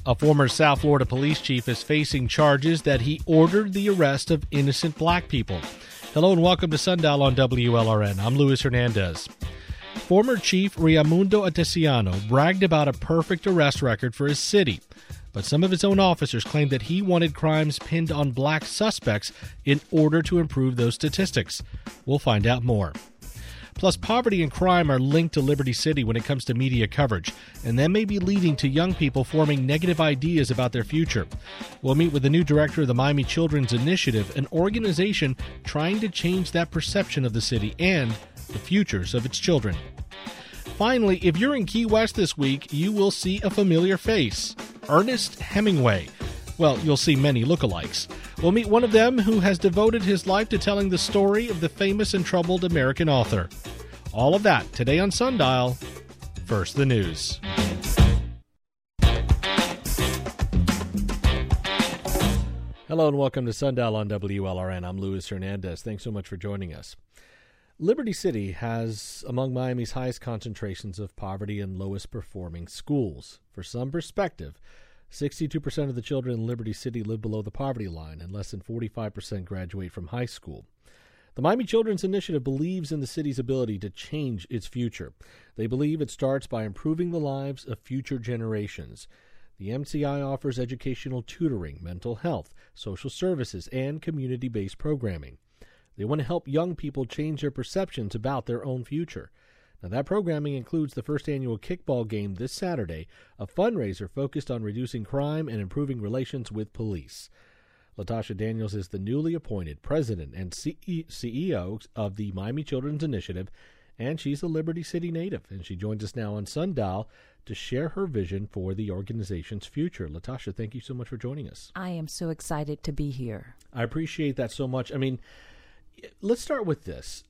A former South Florida police chief is facing charges that he ordered the arrest of innocent black people. Hello and welcome to Sundial on WLRN. I'm Luis Hernandez. Former Chief Raimundo Atesiano bragged about a perfect arrest record for his city, but some of his own officers claimed that he wanted crimes pinned on black suspects in order to improve those statistics. We'll find out more. Plus, poverty and crime are linked to Liberty City when it comes to media coverage, and that may be leading to young people forming negative ideas about their future. We'll meet with the new director of the Miami Children's Initiative, an organization trying to change that perception of the city and the futures of its children. Finally, if you're in Key West this week, you will see a familiar face, Ernest Hemingway. Well, you'll see many lookalikes. We'll meet one of them who has devoted his life to telling the story of the famous and troubled American author. All of that today on Sundial. First, the news. Hello and welcome to Sundial on WLRN. I'm Luis Hernandez. Thanks so much for joining us. Liberty City has among Miami's highest concentrations of poverty and lowest performing schools. For some perspective, 62% of the children in Liberty City live below the poverty line, and less than 45% graduate from high school. The Miami Children's Initiative believes in the city's ability to change its future. They believe it starts by improving the lives of future generations. The MCI offers educational tutoring, mental health, social services, and community-based programming. They want to help young people change their perceptions about their own future. Now, that programming includes the first annual kickball game this Saturday, a fundraiser focused on reducing crime and improving relations with police. Latasha Daniels is the newly appointed president and CEO of the Miami Children's Initiative, and she's a Liberty City native, and she joins us now on Sundial to share her vision for the organization's future. Latasha, thank you so much for joining us. I am so excited to be here. I appreciate that so much. I mean, let's start with this.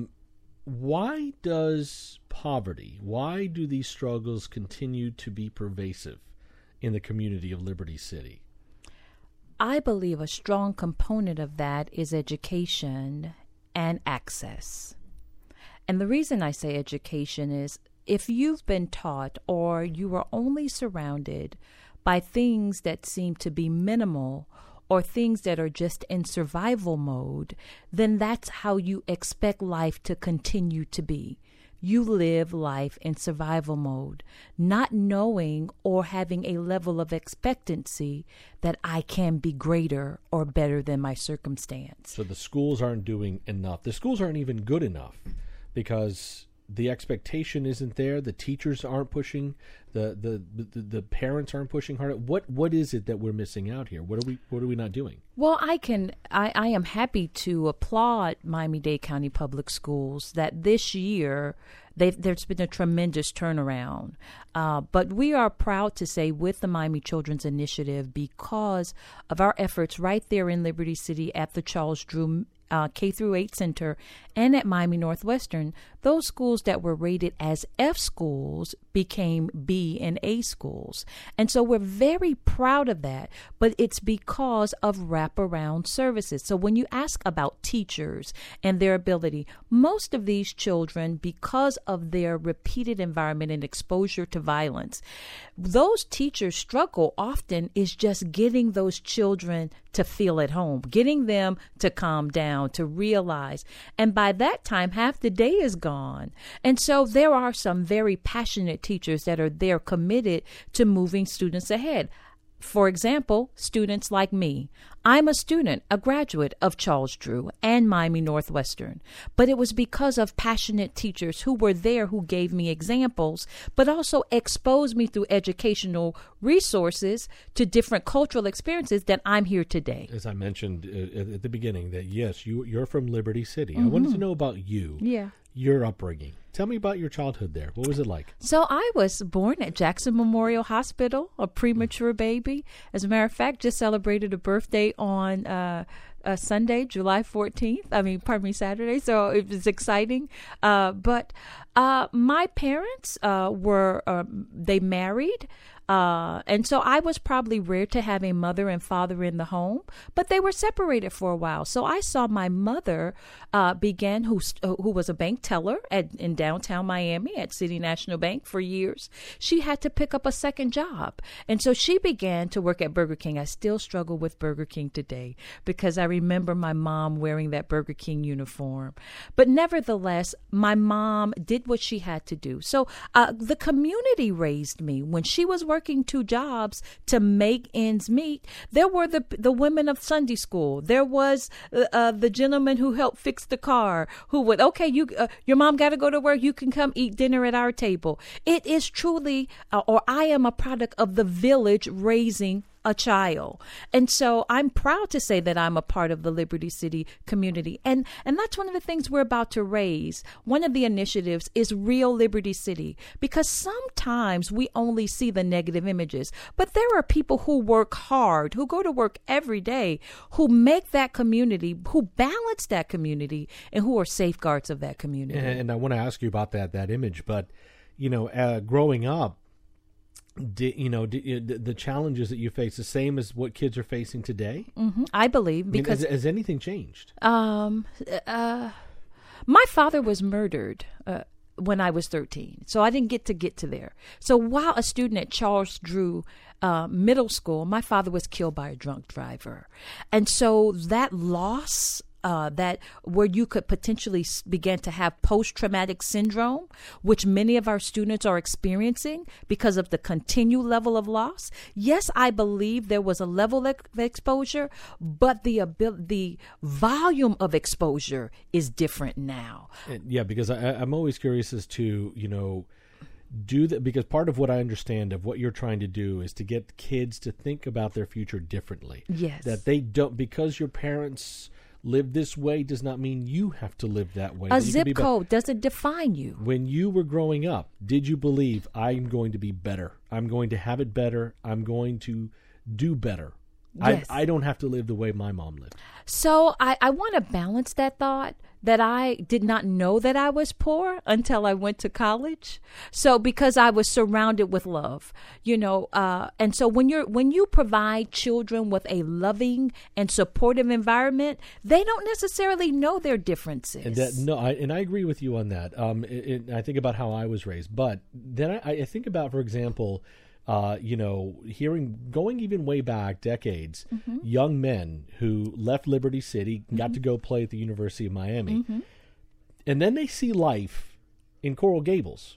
Why does poverty, why do these struggles continue to be pervasive in the community of Liberty City? I believe a strong component of that is education and access. And the reason I say education is if you've been taught or you are only surrounded by things that seem to be minimal or things that are just in survival mode, then that's how you expect life to continue to be. You live life in survival mode, not knowing or having a level of expectancy that I can be greater or better than my circumstance. So the schools aren't doing enough. The schools aren't even good enough because the expectation isn't there. The teachers aren't pushing. The parents aren't pushing hard. What is it that we're missing out here? What are we not doing? Well, I am happy to applaud Miami-Dade County Public Schools that this year there's been a tremendous turnaround. But we are proud to say with the Miami Children's Initiative, because of our efforts right there in Liberty City at the Charles Drew K-8 Center and at Miami Northwestern, those schools that were rated as F schools became B and A schools. And so we're very proud of that, but it's because of wraparound services. So when you ask about teachers and their ability, most of these children, because of their repeated environment and exposure to violence, those teachers struggle often is just getting those children to feel at home, getting them to calm down, to realize. And by that time, half the day is gone. And so there are some very passionate teachers that are there committed to moving students ahead. For example, students like me. I'm a student, a graduate of Charles Drew and Miami Northwestern. But it was because of passionate teachers who were there who gave me examples, but also exposed me through educational resources to different cultural experiences that I'm here today. As I mentioned at the beginning, that yes, you're from Liberty City. I wanted to know about you. Yeah. Your upbringing. Tell me about your childhood there. What was it like? So I was born at Jackson Memorial Hospital, a premature baby. As a matter of fact, just celebrated a birthday on Sunday, July 14th. Saturday. So it was exciting. But My parents they married. And so I was probably reared to have a mother and father in the home, but they were separated for a while. So I saw my mother who was a bank teller in downtown Miami at City National Bank for years. She had to pick up a second job. And so she began to work at Burger King. I still struggle with Burger King today because I remember my mom wearing that Burger King uniform. But nevertheless, my mom did what she had to do. So the community raised me. When she was working 2 jobs to make ends meet, there were the women of Sunday school. There was the gentleman who helped fix the car, who would, your mom got to go to work, you can come eat dinner at our table. It is truly, or I am a product of the village raising a child. And so I'm proud to say that I'm a part of the Liberty City community. And that's one of the things we're about to raise. One of the initiatives is Real Liberty City, because sometimes we only see the negative images, but there are people who work hard, who go to work every day, who make that community, who balance that community, and who are safeguards of that community. And I want to ask you about that image, but growing up, the challenges that you face the same as what kids are facing today? Mm-hmm. I believe, because has anything changed? My father was murdered when I was 13, so I didn't get to there. So while a student at Charles Drew Middle School, my father was killed by a drunk driver, and so that loss. That where you could potentially begin to have post-traumatic syndrome, which many of our students are experiencing because of the continued level of loss. Yes, I believe there was a level of exposure, but the volume of exposure is different now. Yeah, because I'm always curious as to, do that, because part of what I understand of what you're trying to do is to get kids to think about their future differently. Yes. That they don't, because your parents live this way does not mean you have to live that way. A zip code doesn't define you. When you were growing up, did you believe I'm going to be better? I'm going to have it better. I'm going to do better. Yes. I don't have to live the way my mom lived. So I want to balance that thought that I did not know that I was poor until I went to college. So because I was surrounded with love, and so when you provide children with a loving and supportive environment, they don't necessarily know their differences. And I agree with you on that. I think about how I was raised, but then I think about, for example, going even way back decades, mm-hmm. young men who left Liberty City, mm-hmm. got to go play at the University of Miami, mm-hmm. and then they see life in Coral Gables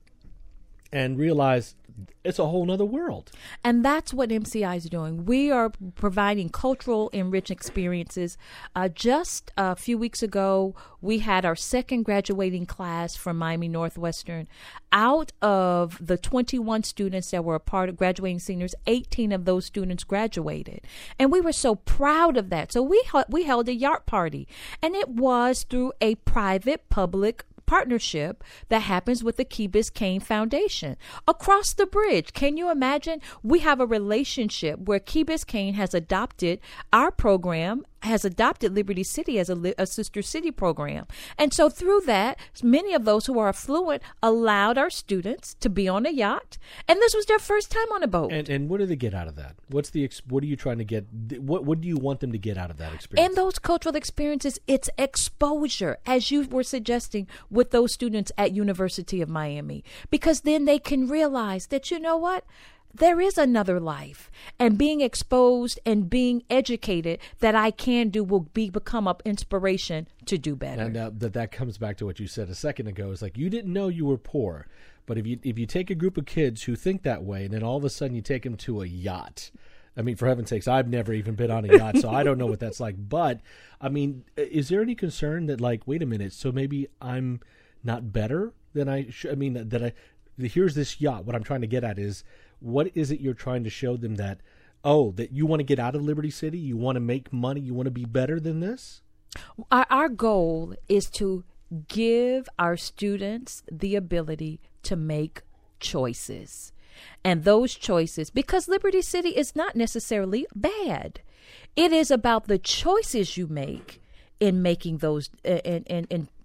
and realize it's a whole nother world. And that's what MCI is doing. We are providing cultural enriched experiences. Just a few weeks ago, we had our second graduating class from Miami Northwestern. Out of the 21 students that were a part of graduating seniors, 18 of those students graduated. And we were so proud of that. So we held a yacht party, and it was through a private-public partnership that happens with the Key Biscayne Foundation. Across the bridge, can you imagine? We have a relationship where Key Biscayne has adopted our program, has adopted Liberty City as a sister city program. And so through that, many of those who are affluent allowed our students to be on a yacht. And this was their first time on a boat. And what do they get out of that? What are you trying to get? What do you want them to get out of that experience? And those cultural experiences, it's exposure, as you were suggesting with those students at University of Miami. Because then they can realize that, you know what? There is another life, and being exposed and being educated that I can do will become an inspiration to do better. And that comes back to what you said a second ago. It's like you didn't know you were poor, but if you take a group of kids who think that way, and then all of a sudden you take them to a yacht. I mean, for heaven's sakes, I've never even been on a yacht, so I don't know what that's like. But I mean, is there any concern that, like, wait a minute, so maybe I'm not better than I should? I mean, here's this yacht. What I'm trying to get at is, what is it you're trying to show them that you want to get out of Liberty City? You want to make money? You want to be better than this? Our goal is to give our students the ability to make choices. And those choices, because Liberty City is not necessarily bad. It is about the choices you make in making those, in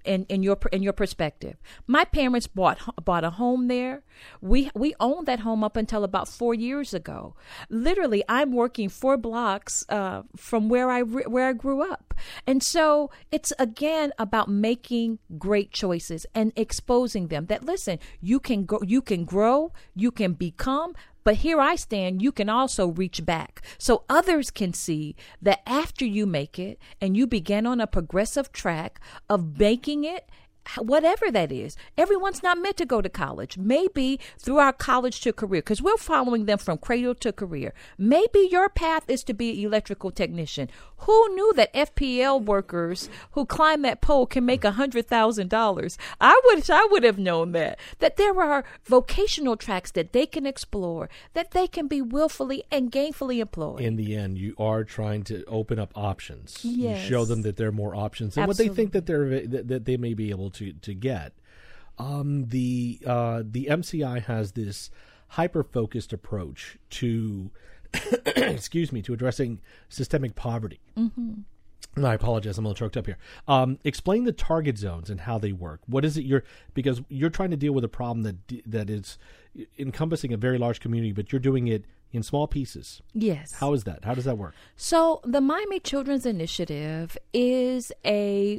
in your perspective. My parents bought a home there. We owned that home up until about 4 years ago. Literally, I'm working 4 blocks from where I grew up, and so it's again about making great choices and exposing them. That listen, you can grow, you can become. But here I stand, you can also reach back. So others can see that after you make it and you begin on a progressive track of making it, whatever that is. Everyone's not meant to go to college. Maybe through our college to career, because we're following them from cradle to career. Maybe your path is to be an electrical technician. Who knew that FPL workers who climb that pole can make $100,000? I would have known that there are vocational tracks that they can explore, that they can be willfully and gainfully employed. In the end, you are trying to open up options. Yes. You show them that there are more options than what they think that they may be able to get. The MCI has this hyper-focused approach to to addressing systemic poverty. Mm-hmm. I apologize, I'm a little choked up here. Explain the target zones and how they work. What is it because you're trying to deal with a problem that is encompassing a very large community, but you're doing it in small pieces. Yes. How is that? How does that work? So the Miami Children's Initiative is a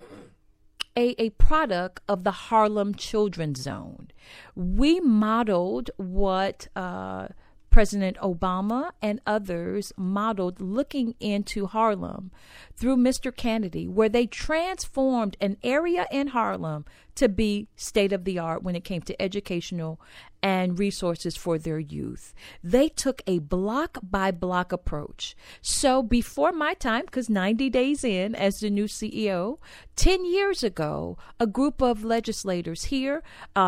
product of the Harlem Children's Zone. We modeled what President Obama and others modeled looking into Harlem through Mr. Kennedy, where they transformed an area in Harlem to be state-of-the-art when it came to educational and resources for their youth. They took a block-by-block approach. So before my time, because 90 days in as the new CEO, 10 years ago, a group of legislators here,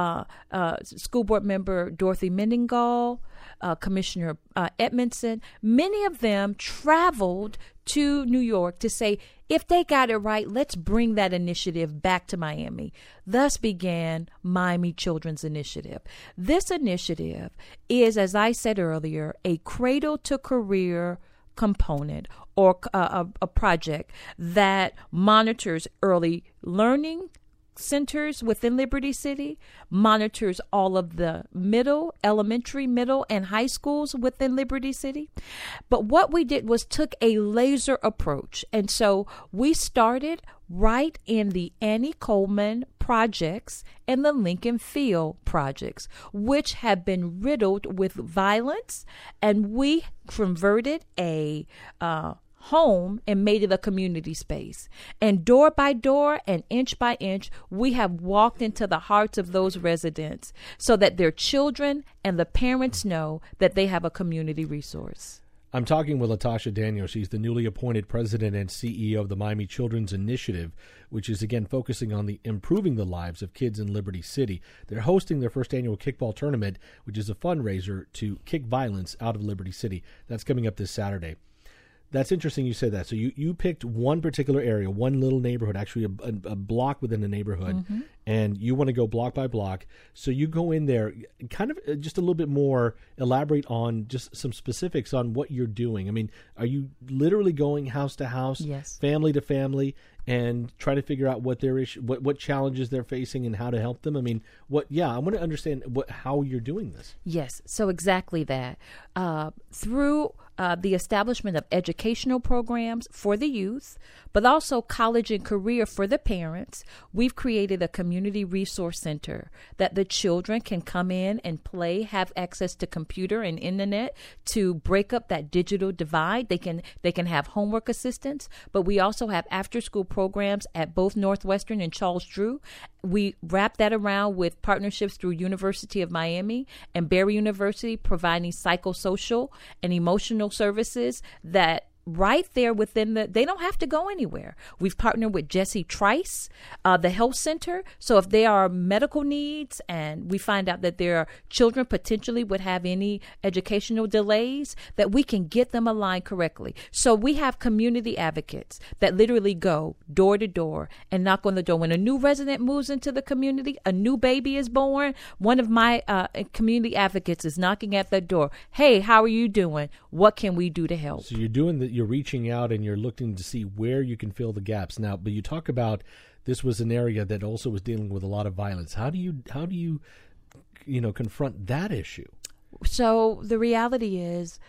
school board member Dorothy Mendenhall, Commissioner Edmondson, many of them traveled to New York to say, if they got it right, let's bring that initiative back to Miami. Thus began Miami Children's Initiative. This initiative is, as I said earlier, a cradle to career component or a project that monitors early learning centers within Liberty City, monitors all of the elementary, middle, and high schools within Liberty City. But what we did was took a laser approach. And so we started right in the Annie Coleman projects and the Lincoln Field projects, which have been riddled with violence. And we converted a home and made it a community space. And door by door and inch by inch, we have walked into the hearts of those residents so that their children and the parents know that they have a community resource. I'm talking with Latasha Daniel. She's the newly appointed president and CEO of the Miami Children's Initiative, which is, again, focusing on improving the lives of kids in Liberty City. They're hosting their first annual kickball tournament, which is a fundraiser to kick violence out of Liberty City. That's coming up this Saturday. That's interesting you said that. So you picked one particular area, one little neighborhood, actually a block within the neighborhood, mm-hmm. and you want to go block by block. So you go in there, kind of just a little bit more, elaborate on just some specifics on what you're doing. I mean, are you literally going house to house, yes, family to family, and try to figure out what their issue, what challenges they're facing and how to help them? I mean, I want to understand how you're doing this. Yes, so exactly that. Through the establishment of educational programs for the youth, but also college and career for the parents, we've created a community resource center that the children can come in and play, have access to computer and internet to break up that digital divide. They can have homework assistance, but we also have after-school programs at both Northwestern and Charles Drew. We wrap that around with partnerships through University of Miami and Barry University, providing psychosocial and emotional services that right there within they don't have to go anywhere. We've partnered with Jesse Trice, the health center. So if there are medical needs and we find out that their children potentially would have any educational delays, that we can get them aligned correctly. So we have community advocates that literally go door to door and knock on the door. When a new resident moves into the community, a new baby is born, one of my community advocates is knocking at the door. Hey, how are you doing? What can we do to help? So you're doing that. You're reaching out and you're looking to see where you can fill the gaps. Now, but you talk about this was an area that also was dealing with a lot of violence. How do you confront that issue? So the reality is,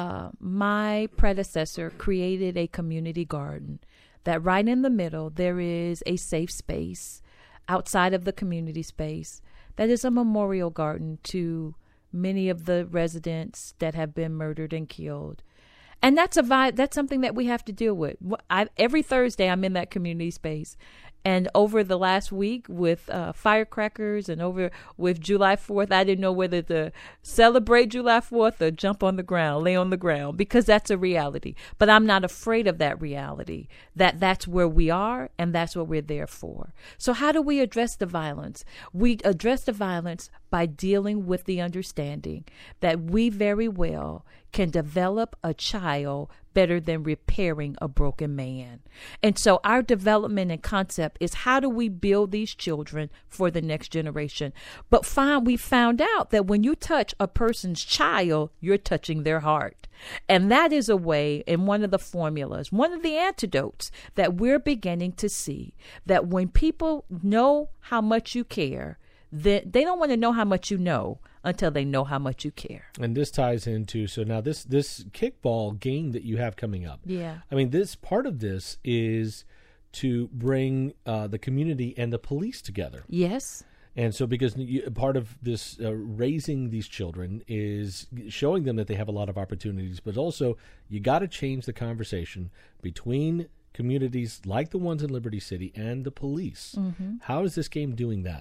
my predecessor created a community garden that right in the middle, there is a safe space outside of the community space that is a memorial garden to many of the residents that have been murdered and killed. And that's something that we have to deal with. Every Thursday, I'm in that community space. And over the last week with firecrackers and over with July 4th, I didn't know whether to celebrate July 4th or jump on the ground, lay on the ground, because that's a reality. But I'm not afraid of that reality, that's where we are and that's what we're there for. So how do we address the violence? We address the violence by dealing with the understanding that we very well can develop a child better than repairing a broken man. And so our development and concept is, how do we build these children for the next generation? But we found out that when you touch a person's child, you're touching their heart. And that is a way, in one of the formulas, one of the antidotes that we're beginning to see, that when people know how much you care, they don't want to know how much you know until they know how much you care. And this ties into, so now this kickball game that you have coming up. Yeah. I mean, this part of this is to bring the community and the police together. Yes. And so because part of this raising these children is showing them that they have a lot of opportunities, but also you got to change the conversation between communities like the ones in Liberty City and the police. Mm-hmm. How is this game doing that?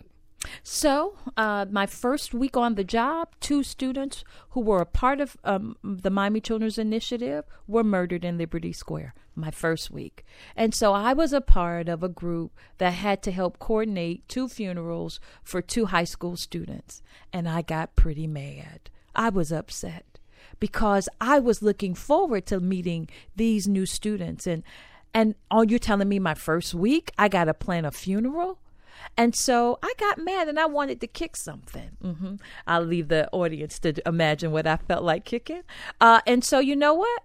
So my first week on the job, 2 students who were a part of the Miami Children's Initiative were murdered in Liberty Square my first week. And so I was a part of a group that had to help coordinate 2 funerals for 2 high school students. And I got pretty mad. I was upset because I was looking forward to meeting these new students. And you're telling me my first week, I got to plan a funeral? And so I got mad and I wanted to kick something. Mm-hmm. I'll leave the audience to imagine what I felt like kicking. And so you know what?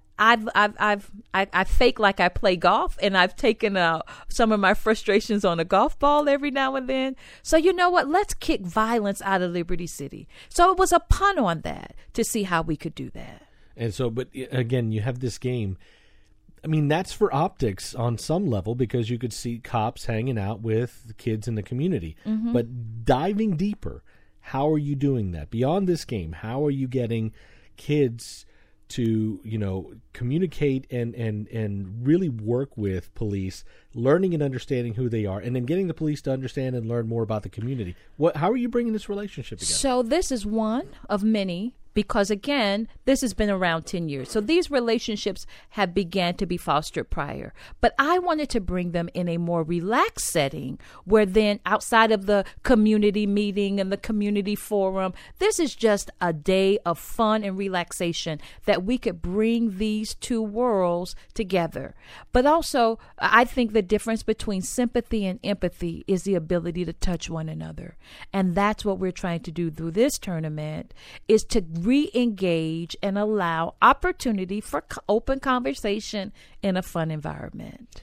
I fake like I play golf, and I've taken some of my frustrations on a golf ball every now and then. So you know what? Let's kick violence out of Liberty City. So it was a pun on that to see how we could do that. And so, but again, you have this game. I mean, that's for optics on some level because you could see cops hanging out with kids in the community. Mm-hmm. But diving deeper, how are you doing that? Beyond this game, how are you getting kids to, communicate and really work with police, learning and understanding who they are, and then getting the police to understand and learn more about the community? How are you bringing this relationship together? So this is one of many, because again, this has been around 10 years. So these relationships have began to be fostered prior. But I wanted to bring them in a more relaxed setting where then outside of the community meeting and the community forum, this is just a day of fun and relaxation that we could bring these 2 worlds together. But also, I think the difference between sympathy and empathy is the ability to touch one another. And that's what we're trying to do through this tournament, is to re-engage and allow opportunity for open conversation in a fun environment.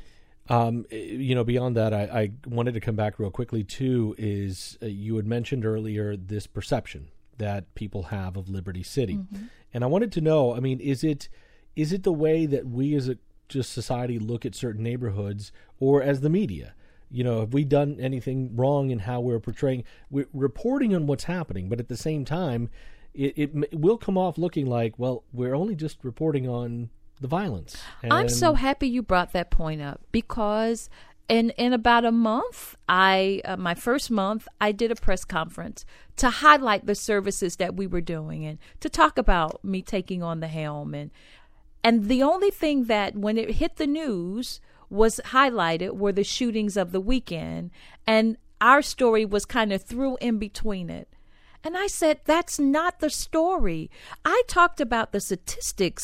Beyond that, I wanted to come back real quickly too, is you had mentioned earlier this perception that people have of Liberty City. Mm-hmm. And I wanted to know, I mean, is it the way that we as a just society look at certain neighborhoods, or as the media? Have we done anything wrong in how we're reporting on what's happening, but at the same time, it will come off looking like, well, we're only just reporting on the violence. And I'm so happy you brought that point up, because in about a month, my first month, I did a press conference to highlight the services that we were doing and to talk about me taking on the helm. And the only thing that when it hit the news was highlighted were the shootings of the weekend, and our story was kind of threw in between it. And I said, that's not the story. I talked about the statistics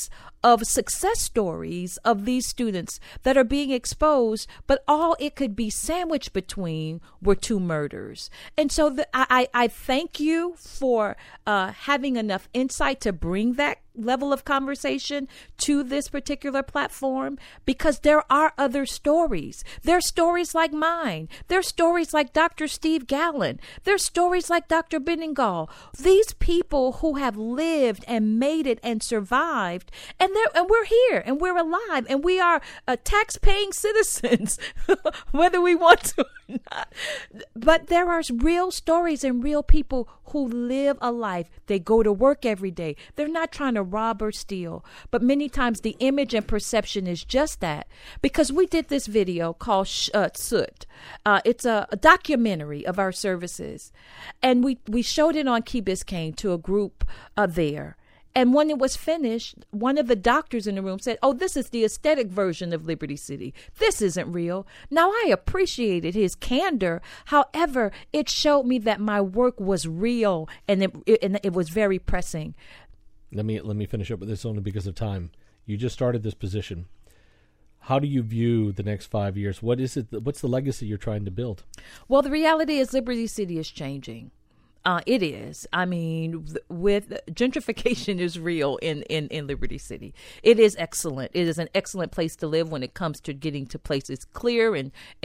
of success stories of these students that are being exposed, but all it could be sandwiched between were 2 murders. And so I thank you for having enough insight to bring that level of conversation to this particular platform, because there are other stories. There are stories like mine. There are stories like Dr. Steve Gallen. There are stories like Dr. Benningal. These people who have lived and made it and survived, and we're here and we're alive and we are tax-paying citizens, whether we want to or not. But there are real stories and real people who live a life. They go to work every day. They're not trying to rob or steal, but many times the image and perception is just that. Because we did this video called Soot. It's a documentary of our services, and we showed it on Key Biscayne to a group there. And when it was finished, one of the doctors in the room said, "Oh, this is the aesthetic version of Liberty City. This isn't real." Now, I appreciated his candor. However, it showed me that my work was real, and it was very pressing. Let me finish up with this only because of time. You just started this position. How do you view the next 5 years? What is it? What's the legacy you're trying to build? Well, the reality is Liberty City is changing. It is. I mean, with gentrification is real in Liberty City. It is excellent. It is an excellent place to live when it comes to getting to places clear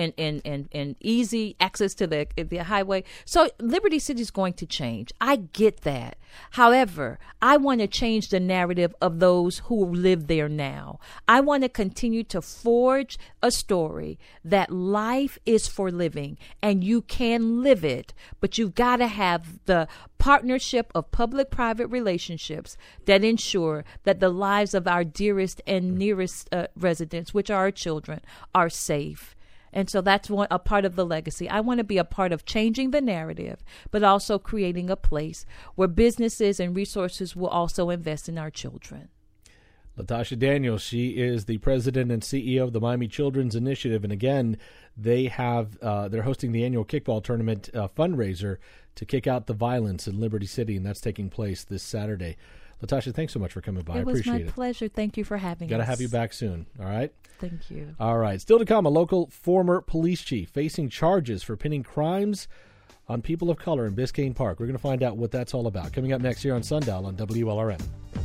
and easy access to the highway. So Liberty City is going to change. I get that. However, I want to change the narrative of those who live there now. I want to continue to forge a story that life is for living and you can live it, but you've got to have the partnership of public-private relationships that ensure that the lives of our dearest and nearest residents, which are our children, are safe. And so that's a part of the legacy. I want to be a part of changing the narrative, but also creating a place where businesses and resources will also invest in our children. Latasha Daniels, she is the president and CEO of the Miami Children's Initiative. And again, they're hosting the annual kickball tournament fundraiser to kick out the violence in Liberty City, and that's taking place this Saturday. Latasha, thanks so much for coming by. I appreciate it. It was my pleasure. Thank you for having us. Got to have you back soon, all right? Thank you. All right. Still to come, a local former police chief facing charges for pinning crimes on people of color in Biscayne Park. We're going to find out what that's all about. Coming up next here on Sundial on WLRN.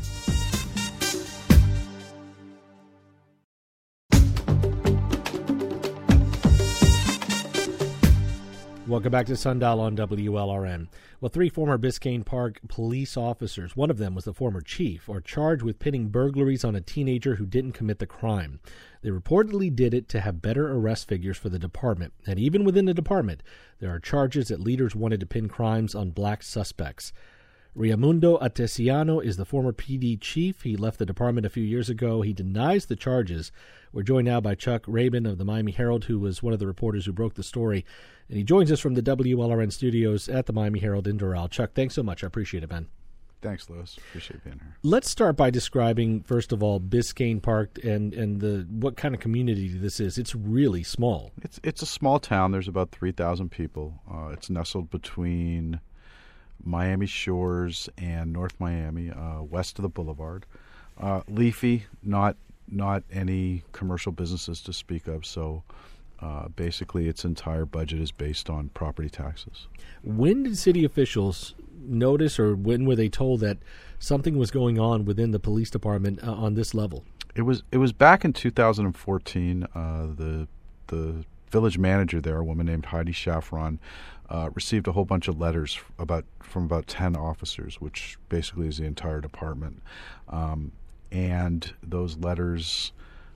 Welcome back to Sundial on WLRN. Well, 3 former Biscayne Park police officers, one of them was the former chief, are charged with pinning burglaries on a teenager who didn't commit the crime. They reportedly did it to have better arrest figures for the department. And even within the department, there are charges that leaders wanted to pin crimes on black suspects. Raimundo Atesiano is the former PD chief. He left the department a few years ago. He denies the charges. We're joined now by Chuck Rabin of the Miami Herald, who was one of the reporters who broke the story. And he joins us from the WLRN studios at the Miami Herald in Doral. Chuck, thanks so much. I appreciate it, man. Thanks, Louis. Appreciate being here. Let's start by describing, first of all, Biscayne Park and what kind of community this is. It's really small. It's a small town. There's about 3,000 people. It's nestled between Miami Shores and North Miami, west of the boulevard. Leafy, not any commercial businesses to speak of, so basically its entire budget is based on property taxes. When did city officials notice, or when were they told that something was going on within the police department on this level? It was back in 2014. The village manager there, a woman named Heidi Shaffron, received a whole bunch of letters from about 10 officers, which basically is the entire department. And those letters,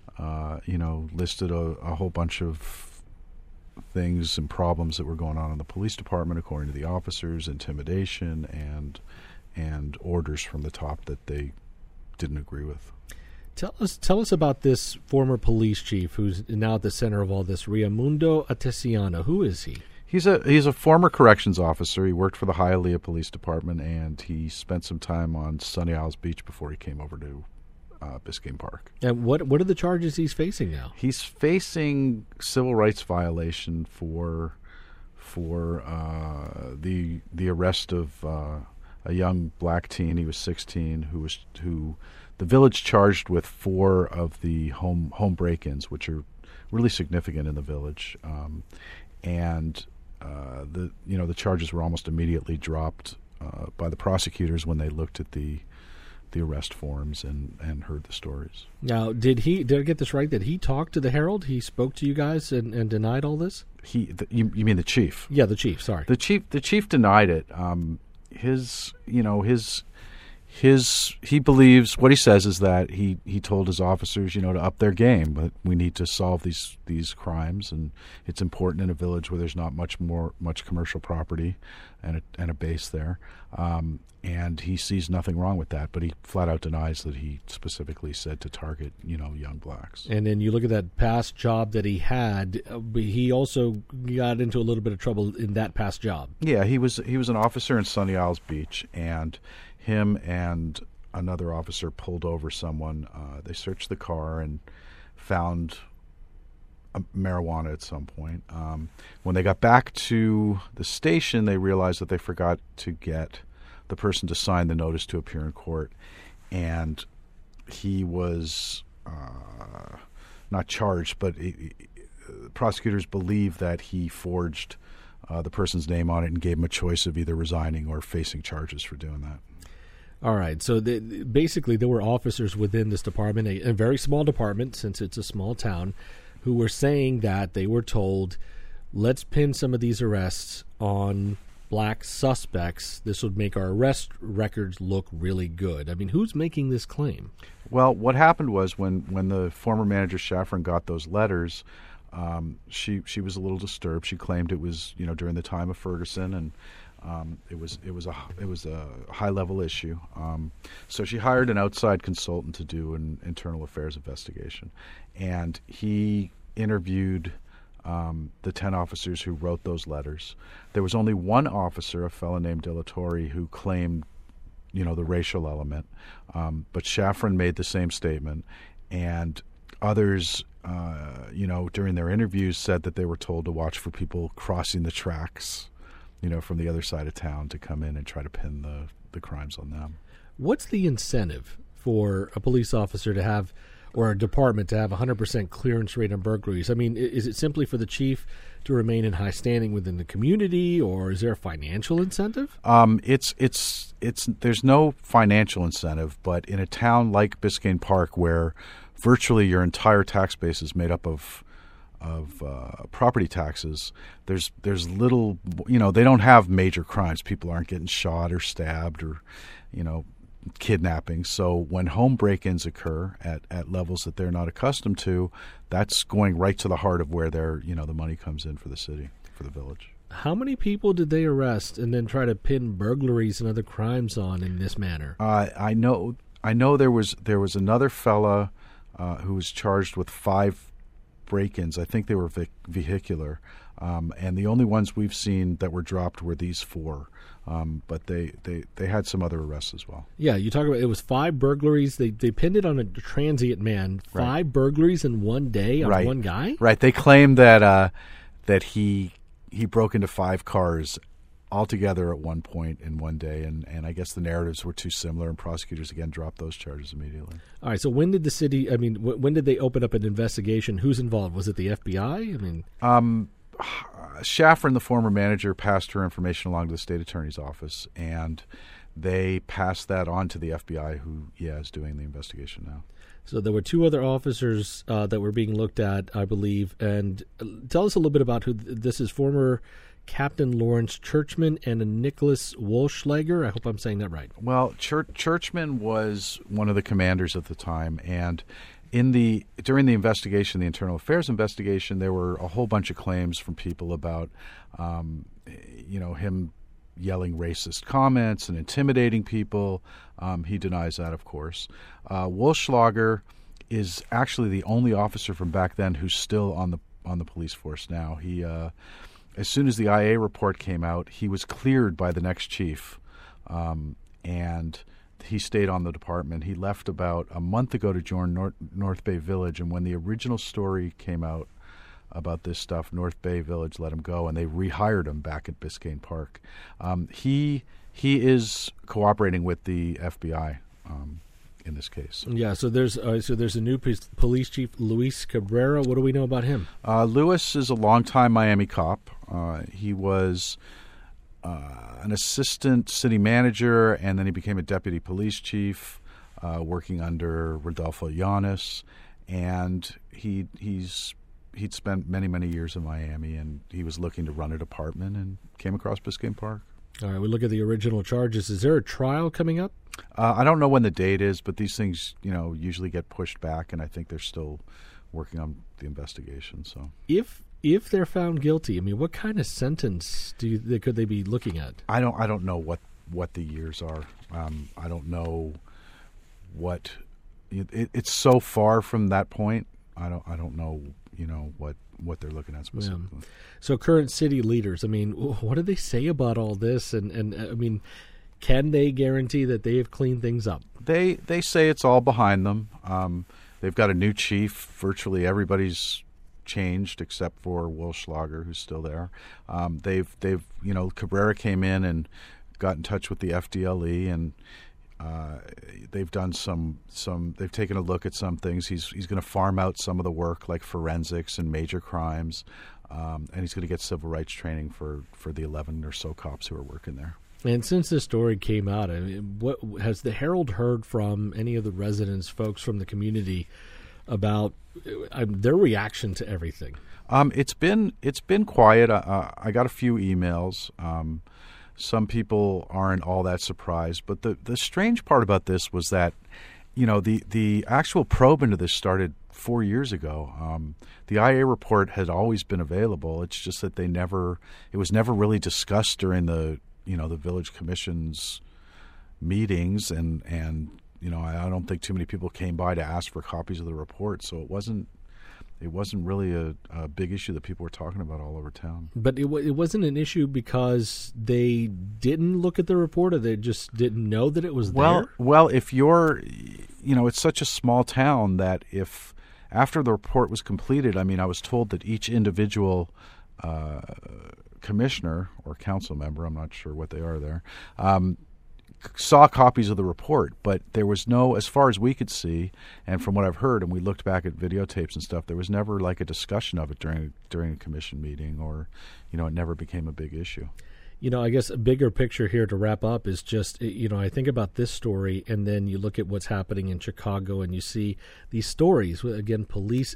listed a whole bunch of things and problems that were going on in the police department, according to the officers, intimidation and orders from the top that they didn't agree with. Tell us about this former police chief who's now at the center of all this, Raimundo Atesiano. Who is he? He's a former corrections officer. He worked for the Hialeah Police Department, and he spent some time on Sunny Isles Beach before he came over to Biscayne Park. And what are the charges he's facing now? He's facing civil rights violation for the arrest of a young black teen. He was 16, who the village charged with 4 of the home break-ins, which are really significant in the village, and the charges were almost immediately dropped by the prosecutors when they looked at the arrest forms and heard the stories. Now, did I get this right, that he talked to the Herald? He spoke to you guys and denied all this? You mean the chief? Yeah, the chief, sorry. The chief denied it. He believes, what he says is that he told his officers, to up their game, but we need to solve these crimes, and it's important in a village where there's not much commercial property and a base there. And he sees nothing wrong with that, but he flat out denies that he specifically said to target, young blacks. And then you look at that past job that he had. He also got into a little bit of trouble in that past job. Yeah, he was an officer in Sunny Isles Beach, and him and another officer pulled over someone. They searched the car and found marijuana at some point. When they got back to the station, they realized that they forgot to get the person to sign the notice to appear in court, and he was not charged, but prosecutors believe that he forged the person's name on it and gave him a choice of either resigning or facing charges for doing that. All right, so basically there were officers within this department, a very small department since it's a small town, who were saying that they were told, let's pin some of these arrests on black suspects. This would make our arrest records look really good. I mean, who's making this claim? Well, what happened was when the former manager Shafran got those letters, she was a little disturbed. She claimed it was during the time of Ferguson, and it was a high level issue. So she hired an outside consultant to do an internal affairs investigation, and he interviewed the 10 officers who wrote those letters. There was only one officer, a fellow named De La Torre, who claimed, the racial element. But Shafran made the same statement, and others, during their interviews said that they were told to watch for people crossing the tracks, from the other side of town to come in and try to pin the crimes on them. What's the incentive for a police officer to have, or a department to have 100% clearance rate on burglaries? I mean, is it simply for the chief to remain in high standing within the community, or is there a financial incentive? There's no financial incentive, but in a town like Biscayne Park, where virtually your entire tax base is made up of property taxes, there's little, they don't have major crimes. People aren't getting shot or stabbed or, kidnapping. So when home break-ins occur at levels that they're not accustomed to, that's going right to the heart of where the money comes in for the city, for the village. How many people did they arrest and then try to pin burglaries and other crimes on in this manner? I know there was another fella who was charged with 5 break-ins. I think they were vehicular, and the only ones we've seen that were dropped were these 4. But they had some other arrests as well. Yeah, you talk about it was 5 burglaries. They pinned it on a transient man. 5 burglaries in one day on one guy. Right. They claimed that he broke into 5 cars altogether at one point in one day, and I guess the narratives were too similar, and prosecutors again dropped those charges immediately. All right. So when did the city? I mean, when did they open up an investigation? Who's involved? Was it the FBI? I mean. Shafran, the former manager, passed her information along to the state attorney's office, and they passed that on to the FBI, who, is doing the investigation now. So there were 2 other officers that were being looked at, I believe. And tell us a little bit about who this is. Former Captain Lawrence Churchman and a Nicholas Wolschlager. I hope I'm saying that right. Well, Churchman was one of the commanders at the time, and during the investigation, the internal affairs investigation, there were a whole bunch of claims from people about, him yelling racist comments and intimidating people. He denies that, of course. Wolschlager is actually the only officer from back then who's still on the police force now. He, as soon as the IA report came out, he was cleared by the next chief, and he stayed on the department. He left about a month ago to join North Bay Village, and when the original story came out about this stuff, North Bay Village let him go, and they rehired him back at Biscayne Park. He He is cooperating with the FBI in this case. Yeah, so there's a new police chief, Luis Cabrera. What do we know about him? Luis is a longtime Miami cop. He was an assistant city manager, and then he became a deputy police chief, working under Rodolfo Llanes. And he'd spent many years in Miami, and he was looking to run a department and came across Biscayne Park. All right, we look at the original charges. Is there a trial coming up? I don't know when the date is, but these things, usually get pushed back, and I think they're still working on the investigation. So, if they're found guilty, I mean, what kind of sentence could they be looking at? I don't know what the years are. I don't know what it's so far from that point. I don't know what they're looking at specifically. Yeah. So current city leaders, I mean, what do they say about all this? And I mean, can they guarantee that they have cleaned things up? They say it's all behind them. They've got a new chief. Virtually everybody's changed except for Will Schlager, who's still there. They've Cabrera came in and got in touch with the FDLE, and they've done they've taken a look at some things. He's going to farm out some of the work, like forensics and major crimes, and he's going to get civil rights training for the 11 or so cops who are working there. And since this story came out, I mean, what has the Herald heard from any of the residents, folks from the community, about their reaction to everything? It's been quiet. I got a few emails. Some people aren't all that surprised, but the strange part about this was that, the actual probe into this started 4 years ago. The IA report had always been available. It's just that it was never really discussed during the village commission's meetings, and I don't think too many people came by to ask for copies of the report, so it wasn't really a big issue that people were talking about all over town. But it wasn't an issue because they didn't look at the report, or they just didn't know that it was there? Well, if you're, it's such a small town that if after the report was completed, I mean, I was told that each individual commissioner or council member, I'm not sure what they are there, saw copies of the report, but there was no, as far as we could see, and from what I've heard, and we looked back at videotapes and stuff, there was never like a discussion of it during a commission meeting, or it never became a big issue. I guess a bigger picture here to wrap up is just, I think about this story, and then you look at what's happening in Chicago, and you see these stories, again, police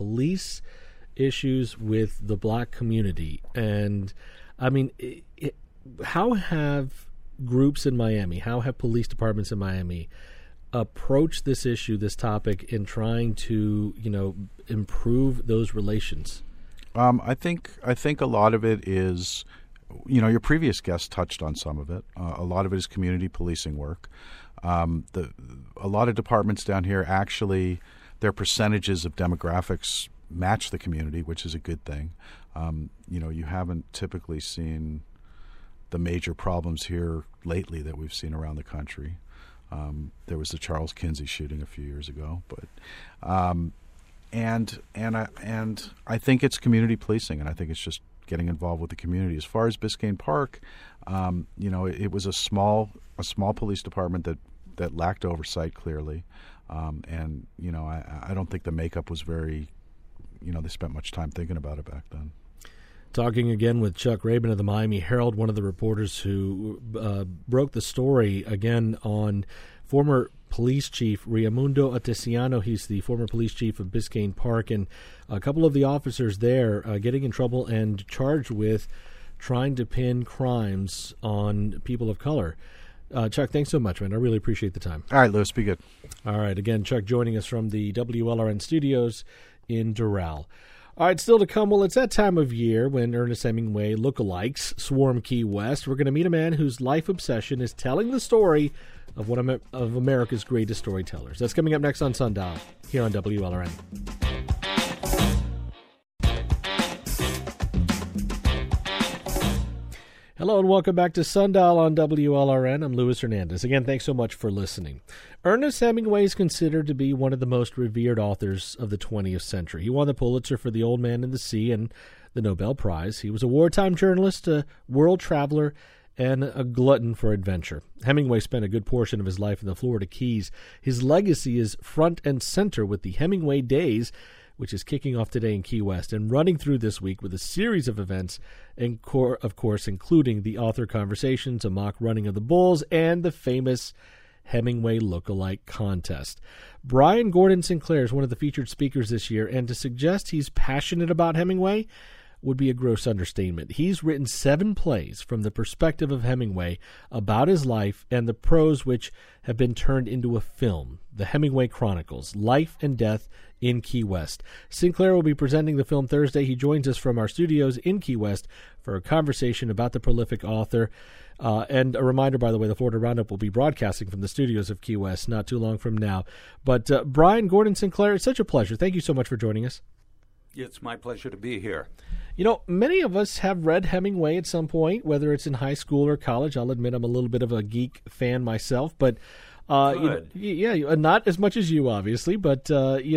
issues with the black community. And, I mean, how have groups in Miami, how have police departments in Miami approached this issue, this topic, in trying to, improve those relations? I think a lot of it is, your previous guest touched on some of it. A lot of it is community policing work. A lot of departments down here, actually, their percentages of demographics match the community, which is a good thing. You haven't typically seen the major problems here lately that we've seen around the country. There was the Charles Kinsey shooting a few years ago, but and I think it's community policing, and I think it's just getting involved with the community. As far as Biscayne Park, it was a small police department that lacked oversight clearly, and I don't think the makeup was very, they spent much time thinking about it back then. Talking again with Chuck Rabin of the Miami Herald, one of the reporters who broke the story again on former police chief Raimundo Atesiano. He's the former police chief of Biscayne Park, and a couple of the officers there getting in trouble and charged with trying to pin crimes on people of color. Chuck, thanks so much, man. I really appreciate the time. All right, Lewis, be good. All right, again, Chuck joining us from the WLRN studios in Doral. All right, still to come, well, it's that time of year when Ernest Hemingway lookalikes swarm Key West. We're going to meet a man whose life obsession is telling the story of one of America's greatest storytellers. That's coming up next on Sundial here on WLRN. Hello and welcome back to Sundial on WLRN. I'm Luis Hernandez. Again, thanks so much for listening. Ernest Hemingway is considered to be one of the most revered authors of the 20th century. He won the Pulitzer for The Old Man and the Sea and the Nobel Prize. He was a wartime journalist, a world traveler, and a glutton for adventure. Hemingway spent a good portion of his life in the Florida Keys. His legacy is front and center with the Hemingway Days, which is kicking off today in Key West and running through this week with a series of events, and of course, including the author conversations, a mock running of the bulls, and the famous Hemingway Lookalike Contest. Brian Gordon Sinclair is one of the featured speakers this year, and to suggest he's passionate about Hemingway would be a gross understatement. He's written 7 plays from the perspective of Hemingway about his life and the prose which have been turned into a film, The Hemingway Chronicles, Life and Death in Key West. Sinclair will be presenting the film Thursday. He joins us from our studios in Key West for a conversation about the prolific author. And a reminder, by the way, the Florida Roundup will be broadcasting from the studios of Key West not too long from now. But Brian Gordon Sinclair, it's such a pleasure. Thank you so much for joining us. It's my pleasure to be here. You know, many of us have read Hemingway at some point, whether it's in high school or college. I'll admit I'm a little bit of a geek fan myself, but not as much as you, obviously. But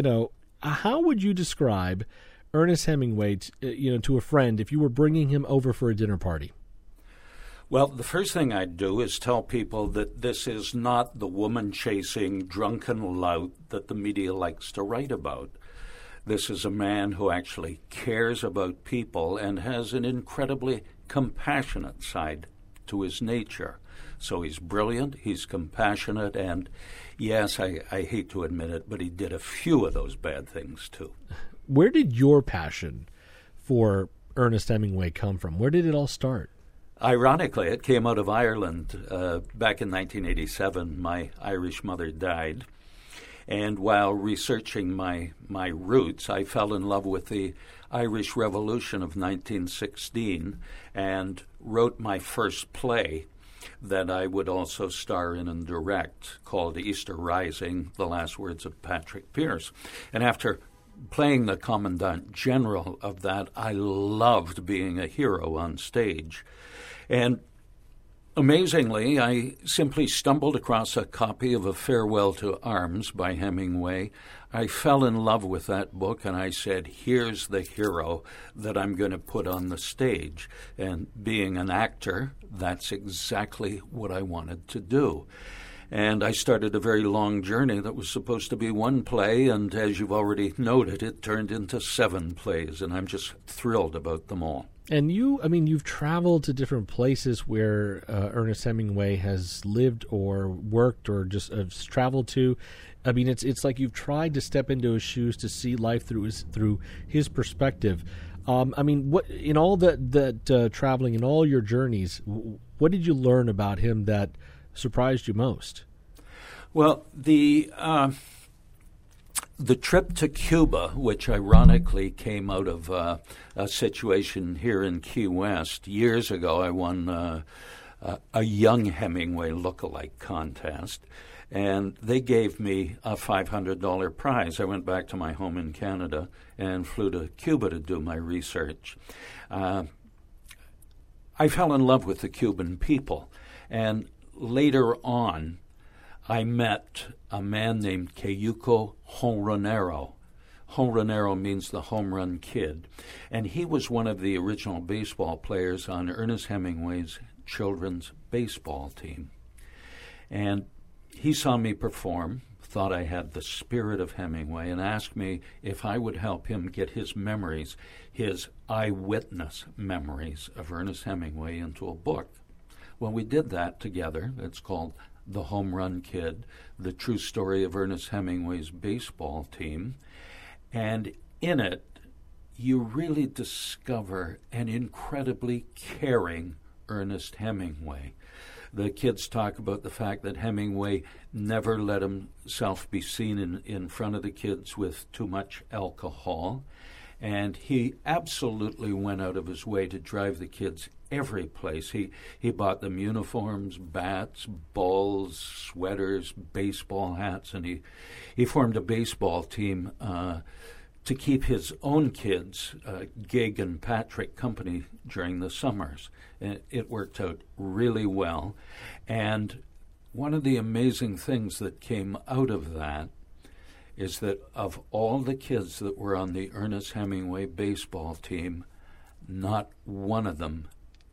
how would you describe Ernest Hemingway, to a friend if you were bringing him over for a dinner party? Well, the first thing I'd do is tell people that this is not the woman-chasing, drunken lout that the media likes to write about. This is a man who actually cares about people and has an incredibly compassionate side to his nature. So he's brilliant, he's compassionate, and yes, I hate to admit it, but he did a few of those bad things too. Where did your passion for Ernest Hemingway come from? Where did it all start? Ironically, it came out of Ireland. Back in 1987, my Irish mother died. And while researching my roots, I fell in love with the Irish Revolution of 1916 and wrote my first play that I would also star in and direct, called Easter Rising, the last words of Patrick Pearse. And after playing the Commandant General of that, I loved being a hero on stage. And amazingly, I simply stumbled across a copy of A Farewell to Arms by Hemingway. I fell in love with that book, and I said, here's the hero that I'm going to put on the stage. And being an actor, that's exactly what I wanted to do. And I started a very long journey that was supposed to be one play, and as you've already noted, it turned into 7 plays, and I'm just thrilled about them all. And you've traveled to different places where Ernest Hemingway has lived or worked or just traveled to. I mean, it's like you've tried to step into his shoes to see life through his perspective. What in all that traveling in all your journeys, what did you learn about him that surprised you most? Well, the trip to Cuba, which ironically came out of a situation here in Key West, years ago, I won a young Hemingway lookalike contest, and they gave me a $500 prize. I went back to my home in Canada and flew to Cuba to do my research. I fell in love with the Cuban people, and later on, I met a man named Cayuco Honronero. Honronero means the home run kid. And he was one of the original baseball players on Ernest Hemingway's children's baseball team. And he saw me perform, thought I had the spirit of Hemingway, and asked me if I would help him get his memories, his eyewitness memories of Ernest Hemingway, into a book. Well, we did that together. It's called The Home Run Kid, the true story of Ernest Hemingway's baseball team. And in it, you really discover an incredibly caring Ernest Hemingway. The kids talk about the fact that Hemingway never let himself be seen in front of the kids with too much alcohol. And he absolutely went out of his way to drive the kids every place. He bought them uniforms, bats, balls, sweaters, baseball hats, and he formed a baseball team to keep his own kids, Gig and Patrick, company during the summers. And it worked out really well. And one of the amazing things that came out of that is that of all the kids that were on the Ernest Hemingway baseball team, not one of them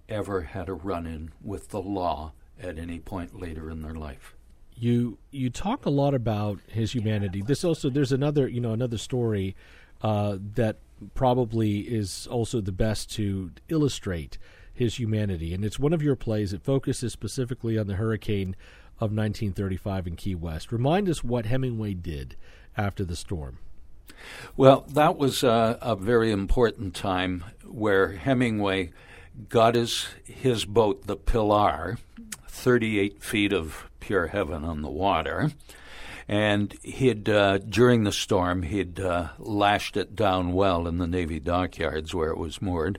ever had a run-in with the law at any point later in their life. You talk a lot about his humanity. There's another story that probably is also the best to illustrate his humanity, and it's one of your plays. It focuses specifically on the hurricane of 1935 in Key West. Remind us what Hemingway did after the storm. Well, that was a very important time where Hemingway got his boat, the Pilar, 38 feet of pure heaven on the water, and during the storm, he'd lashed it down well in the Navy dockyards where it was moored.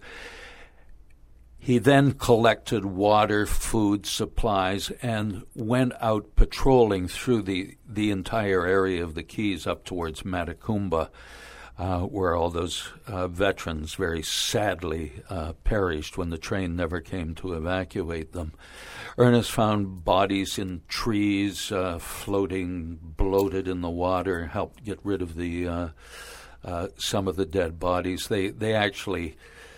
He then collected water, food, supplies, and went out patrolling through the entire area of the Keys up towards Matacumba, where all those veterans very sadly perished when the train never came to evacuate them. Ernest found bodies in trees, floating, bloated in the water, helped get rid of some of the dead bodies. They actually...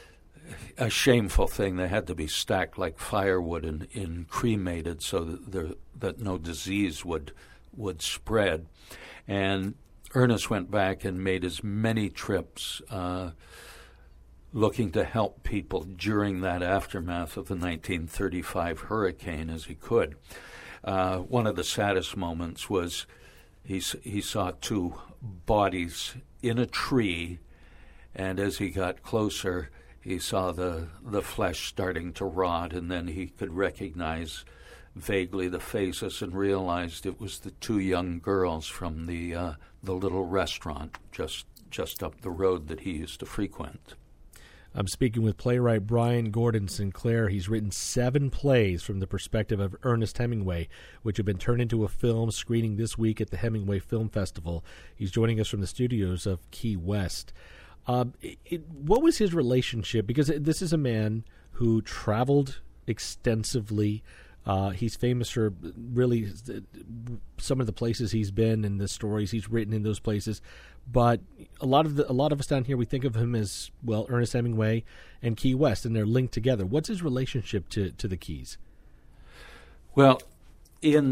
a shameful thing. They had to be stacked like firewood and cremated so that no disease would spread. And Ernest went back and made as many trips looking to help people during that aftermath of the 1935 hurricane as he could. One of the saddest moments was he saw two bodies in a tree, and as he got closer, he saw the flesh starting to rot, and then he could recognize vaguely the faces and realized it was the two young girls from the little restaurant just up the road that he used to frequent. I'm speaking with playwright Brian Gordon Sinclair. He's written 7 plays from the perspective of Ernest Hemingway, which have been turned into a film screening this week at the Hemingway Film Festival. He's joining us from the studios of Key West. What was his relationship? Because this is a man who traveled extensively. He's famous for really some of the places he's been and the stories he's written in those places. But a lot of us down here, we think of him as, well, Ernest Hemingway and Key West, and they're linked together. What's his relationship to the Keys? Well, in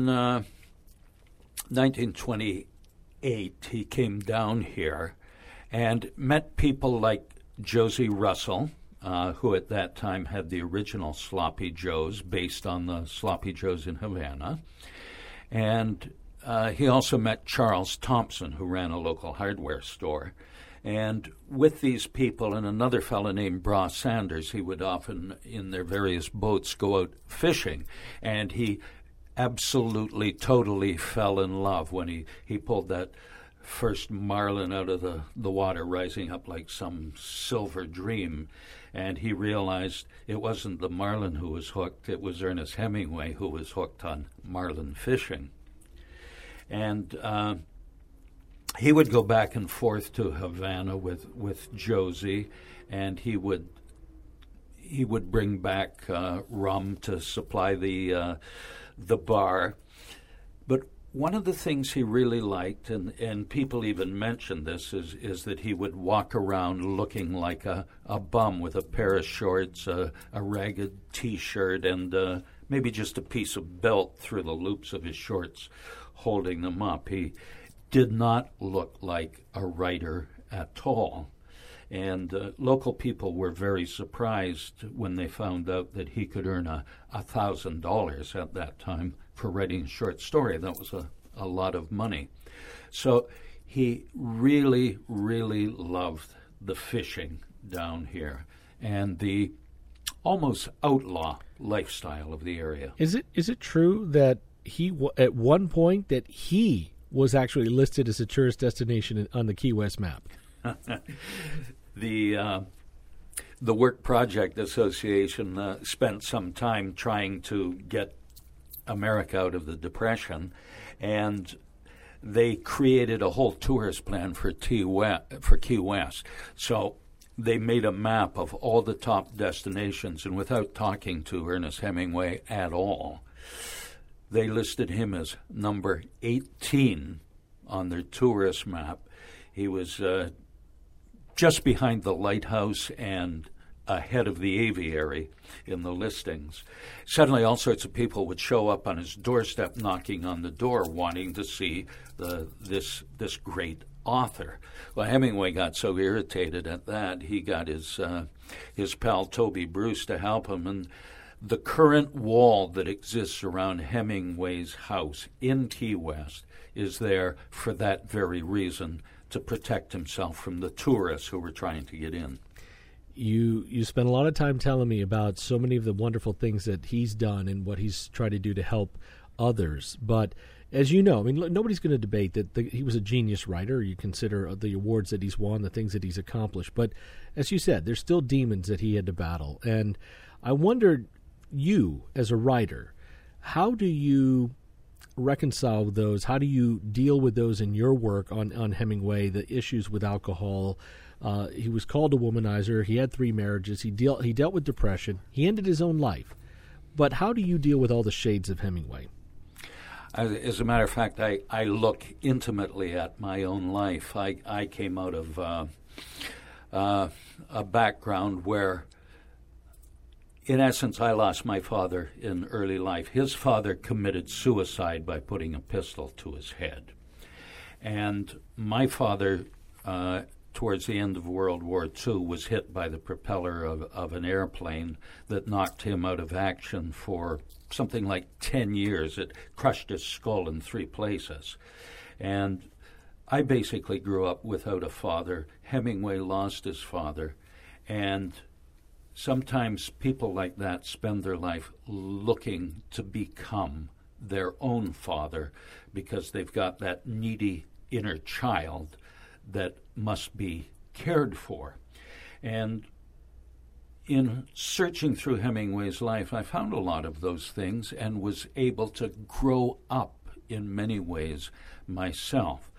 1928, he came down here and met people like Josie Russell, who at that time had the original Sloppy Joes based on the Sloppy Joes in Havana. And he also met Charles Thompson, who ran a local hardware store. And with these people and another fellow named Bra Sanders, he would often, in their various boats, go out fishing. And he absolutely, totally fell in love when he pulled that first marlin out of the water, rising up like some silver dream. And he realized it wasn't the marlin who was hooked, it was Ernest Hemingway who was hooked on marlin fishing. And he would go back and forth to Havana with Josie, and he would bring back rum to supply the bar. But one of the things he really liked, and people even mentioned this, is that he would walk around looking like a bum with a pair of shorts, a ragged T-shirt, and maybe just a piece of belt through the loops of his shorts holding them up. He did not look like a writer at all. And local people were very surprised when they found out that he could earn $1,000 at that time for writing a short story. That was a lot of money. So he really, really loved the fishing down here and the almost outlaw lifestyle of the area. Is it true that he at one point that he was actually listed as a tourist destination on the Key West map? The Work Project Association spent some time trying to get America out of the Depression, and they created a whole tourist plan for Key West. So they made a map of all the top destinations, and without talking to Ernest Hemingway at all, they listed him as number 18 on their tourist map. He was just behind the lighthouse and ahead of the aviary in the listings. Suddenly all sorts of people would show up on his doorstep knocking on the door wanting to see this great author. Well, Hemingway got so irritated at that, he got his pal Toby Bruce to help him, and the current wall that exists around Hemingway's house in Key West is there for that very reason, to protect himself from the tourists who were trying to get in. You spent a lot of time telling me about so many of the wonderful things that he's done and what he's tried to do to help others. But as you know, I mean, nobody's going to debate that he was a genius writer. You consider the awards that he's won, the things that he's accomplished. But as you said, there's still demons that he had to battle. And I wondered, you as a writer, how do you reconcile those? How do you deal with those in your work on Hemingway, the issues with alcohol? He was called a womanizer. He had 3 marriages. He dealt with depression. He ended his own life. But how do you deal with all the shades of Hemingway? As a matter of fact, I look intimately at my own life. I came out of a background where, in essence, I lost my father in early life. His father committed suicide by putting a pistol to his head. And my father, towards the end of World War II, was hit by the propeller of an airplane that knocked him out of action for something like 10 years. It crushed his skull in 3 places. And I basically grew up without a father. Hemingway lost his father. And sometimes people like that spend their life looking to become their own father because they've got that needy inner child that must be cared for. And in searching through Hemingway's life, I found a lot of those things and was able to grow up in many ways myself.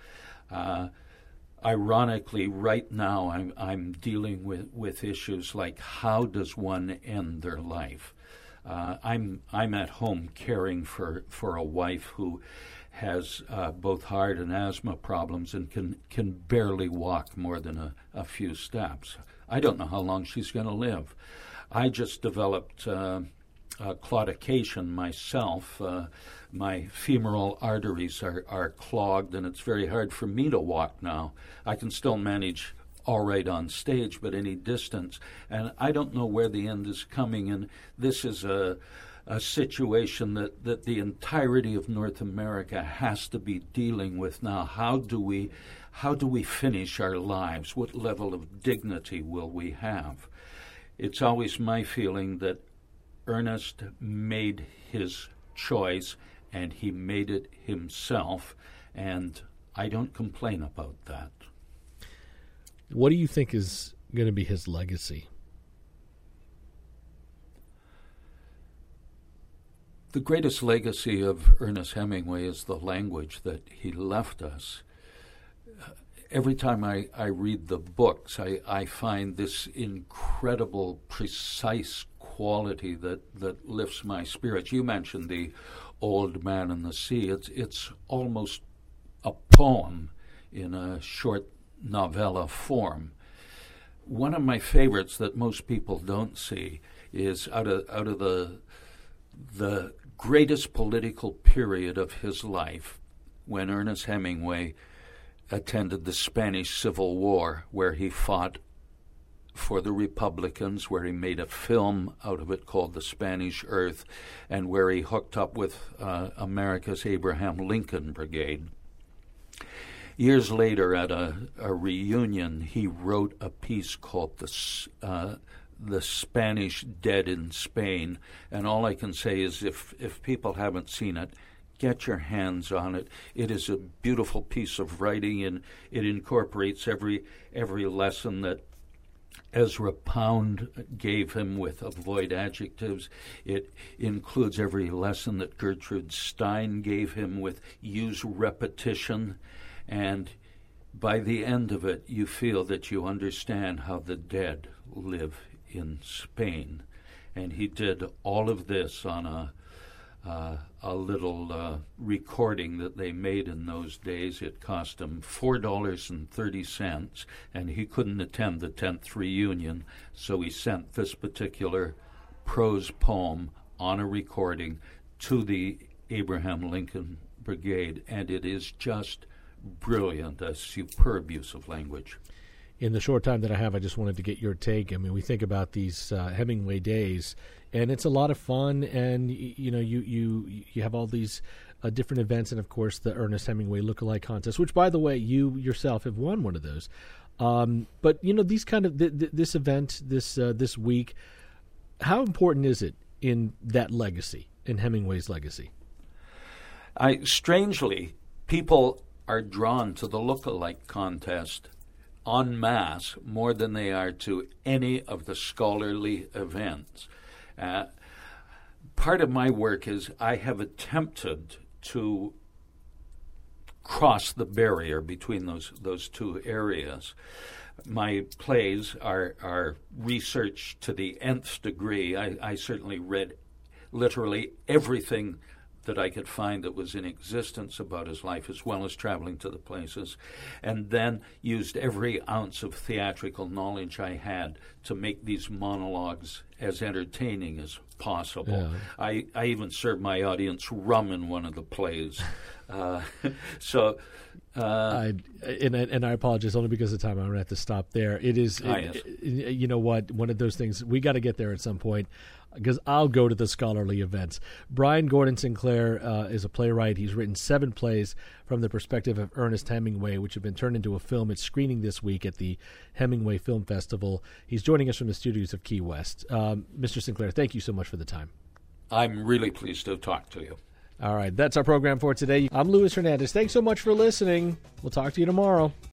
Ironically, right now I'm dealing with issues like, how does one end their life? I'm at home caring for a wife who has both heart and asthma problems and can barely walk more than a few steps. I don't know how long she's going to live. I just developed claudication myself. My femoral arteries are clogged, and it's very hard for me to walk now. I can still manage all right on stage, but any distance. And I don't know where the end is coming, and this is a situation that the entirety of North America has to be dealing with now. How do we finish our lives? What level of dignity will we have? It's always my feeling that Ernest made his choice, and he made it himself, and I don't complain about that. What do you think is going to be his legacy? The greatest legacy of Ernest Hemingway is the language that he left us. Every time I read the books, I find this incredible, precise quality that lifts my spirits. You mentioned The Old Man and the Sea. It's almost a poem in a short novella form. One of my favorites that most people don't see is out of the greatest political period of his life, when Ernest Hemingway attended the Spanish Civil War, where he fought for the Republicans, where he made a film out of it called The Spanish Earth, and where he hooked up with America's Abraham Lincoln Brigade. Years later, at a reunion, he wrote a piece called The Spanish Dead in Spain, and all I can say is if people haven't seen it, get your hands on it. It is a beautiful piece of writing, and it incorporates every lesson that Ezra Pound gave him with avoid adjectives. It includes every lesson that Gertrude Stein gave him with use repetition, and by the end of it, you feel that you understand how the dead live in Spain. And he did all of this on a little recording that they made in those days. It cost him $4.30, and he couldn't attend the 10th reunion, so he sent this particular prose poem on a recording to the Abraham Lincoln Brigade, and it is just brilliant, a superb use of language. In the short time that I have, I just wanted to get your take. I mean, we think about these Hemingway days, and it's a lot of fun. And you have all these different events, and of course the Ernest Hemingway Lookalike Contest, which, by the way, you yourself have won one of those. But these kind of this event this week, how important is it in that legacy, in Hemingway's legacy? Strangely, people are drawn to the Lookalike Contest en masse more than they are to any of the scholarly events. Part of my work is I have attempted to cross the barrier between those two areas. My plays are research to the nth degree. I certainly read literally everything that I could find that was in existence about his life, as well as traveling to the places, and then used every ounce of theatrical knowledge I had to make these monologues as entertaining as possible. Yeah. I even served my audience rum in one of the plays. I apologize only because of time. I'm going to have to stop there. It is, you know what, one of those things, we got to get there at some point, because I'll go to the scholarly events. Brian Gordon Sinclair is a playwright. He's written 7 plays from the perspective of Ernest Hemingway, which have been turned into a film. It's screening this week at the Hemingway Film Festival. He's joining us from the studios of Key West. Mr. Sinclair, thank you so much for the time. I'm really pleased to talk to you. All right, that's our program for today. I'm Luis Hernandez. Thanks so much for listening. We'll talk to you tomorrow.